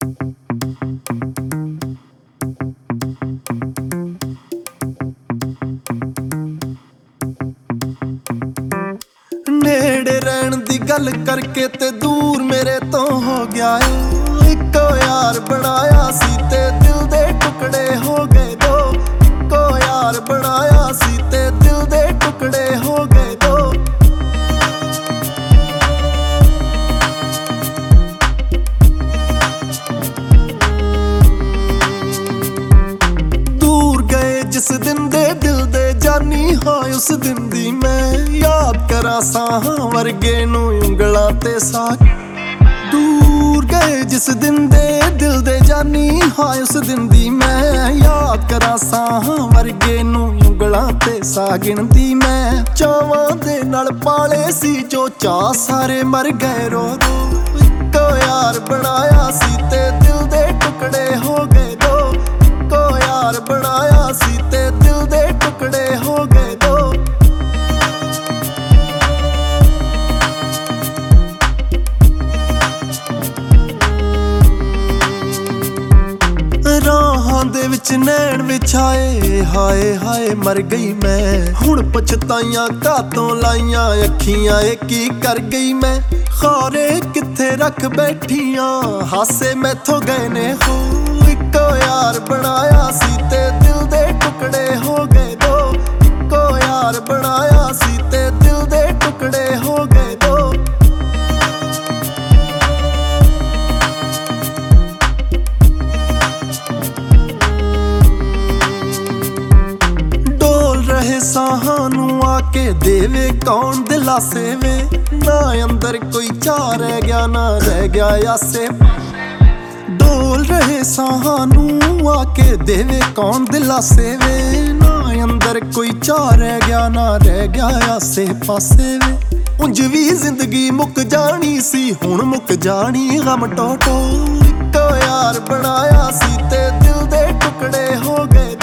नेड़े रहन दी गल करके ते दूर मेरे तो हो गया है। इको यार बनाया सी ते दिल दे टुकड़े हो गए दो। इको यार बनाया सी ते दिल दे टुकड़े हो गए दो। दूर गए जिस दिन दे दिल दे जानी हाँ उस दिन दी मैं याद करा साहां वर्गे नूं उंगलां ते साक। दूर गए जिस दिन दे दिल दे जानी हाँ उस दिन दी मैं याद करा साहां वर्गे नूं उंगलां ते सा गिणदी मैं। चावां दे नाल पाले सी जो चाह सारे मर गए रो रो। इको यार बनाया सी ते दिल दे टुकड़े हो गए दो। इको यार बनाया सी ते दिल दे टुकड़े हो गए दो। राहां दे विच नैण विछाए हाय हाय मर गई मैं। हुण पछताइयां कातों लाइयां अखियां की कर गई मैं। खारे किथे रख बैठियां हासे मैथों गए ने हो। इको यार बनाया सी ते दिल दे टुकड़े हो गए दो। इको यार बनाया सी ते दिल दे टुकड़े हो गए दो। साहां नूं आके देवे कौन दिलासे वे। ना अंदर कोई चाह रह गया ना रह गया आसे। डोल रहे साहां नूं आके देवे कौन दिलासे वे। ना अंदर कोई चाह रह गया ना रह गया आसे पासे वे। उंज भी जिंदगी मुक जानी सी हुण मुक जानी गम टोटो। इको यार बनाया सी ते दिल दे टुकड़े हो गए।